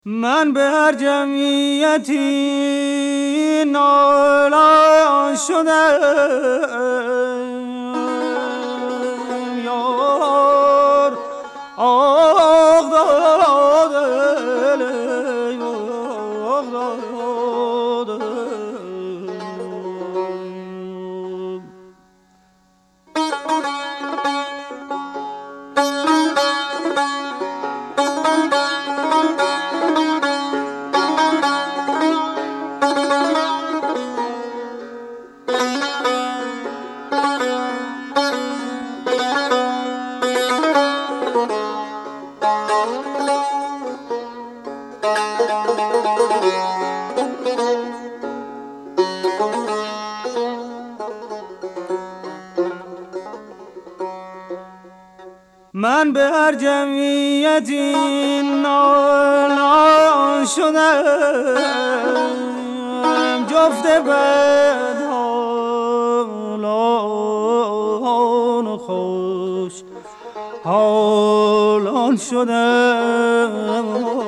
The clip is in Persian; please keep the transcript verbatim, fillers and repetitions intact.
من به هر جمعیتی نالان شدم یار آه دل آه دل من به هر جمعیتی نالان شدم جفت بدحالان و خوش حالان شدم